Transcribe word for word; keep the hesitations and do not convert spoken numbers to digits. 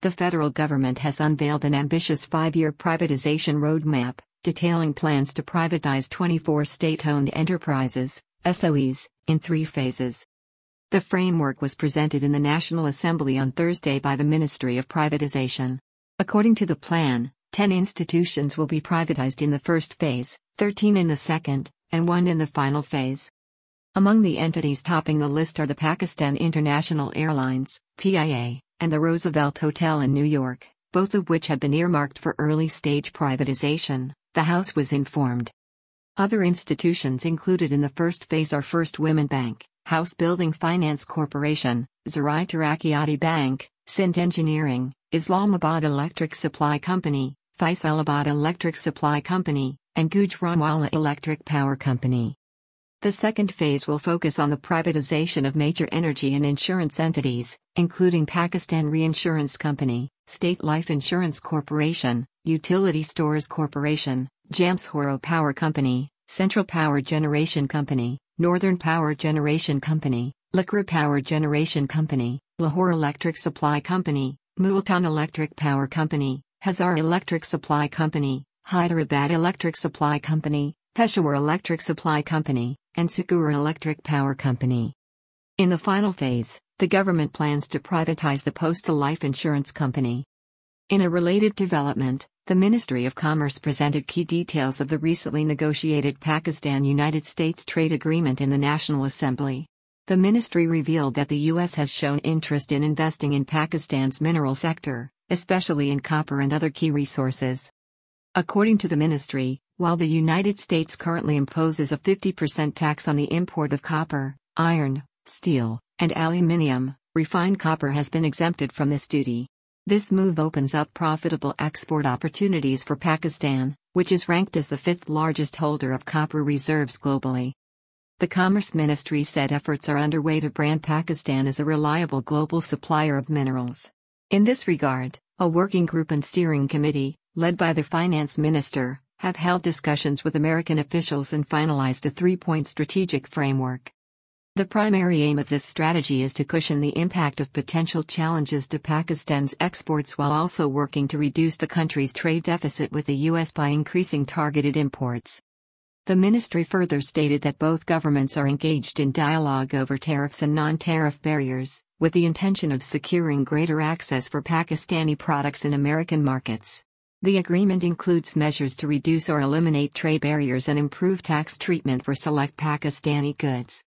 The federal government has unveiled an ambitious five-year privatization roadmap, detailing plans to privatize twenty-four state-owned enterprises, S O Es, in three phases. The framework was presented in the National Assembly on Thursday by the Ministry of Privatization. According to the plan, ten institutions will be privatized in the first phase, thirteen in the second, and one in the final phase. Among the entities topping the list are the Pakistan International Airlines, P I A, and the Roosevelt Hotel in New York, both of which have been earmarked for early-stage privatization, the House was informed. Other institutions included in the first phase are First Women Bank, House Building Finance Corporation, Zarai Taraqqiyati Bank, Sindh Engineering, Islamabad Electric Supply Company, Faisalabad Electric Supply Company, and Gujranwala Electric Power Company. The second phase will focus on the privatization of major energy and insurance entities, including Pakistan Reinsurance Company, State Life Insurance Corporation, Utility Stores Corporation, Jamshoro Power Company, Central Power Generation Company, Northern Power Generation Company, Lakra Power Generation Company, Lahore Electric Supply Company, Multan Electric Power Company, Hazar Electric Supply Company, Hyderabad Electric Supply Company, Peshawar Electric Supply Company, and Sakura Electric Power Company. In the final phase, the government plans to privatize the Postal Life Insurance Company. In a related development, the Ministry of Commerce presented key details of the recently negotiated Pakistan-United States trade agreement in the National Assembly. The ministry revealed that the U S has shown interest in investing in Pakistan's mineral sector, especially in copper and other key resources. According to the ministry, while the United States currently imposes a fifty percent tax on the import of copper, iron, steel, and aluminium, refined copper has been exempted from this duty. This move opens up profitable export opportunities for Pakistan, which is ranked as the fifth largest holder of copper reserves globally. The Commerce Ministry said efforts are underway to brand Pakistan as a reliable global supplier of minerals. In this regard, a working group and steering committee, led by the finance minister, have held discussions with American officials and finalized a three-point strategic framework. The primary aim of this strategy is to cushion the impact of potential challenges to Pakistan's exports while also working to reduce the country's trade deficit with the U S by increasing targeted imports. The ministry further stated that both governments are engaged in dialogue over tariffs and non-tariff barriers, with the intention of securing greater access for Pakistani products in American markets. The agreement includes measures to reduce or eliminate trade barriers and improve tax treatment for select Pakistani goods.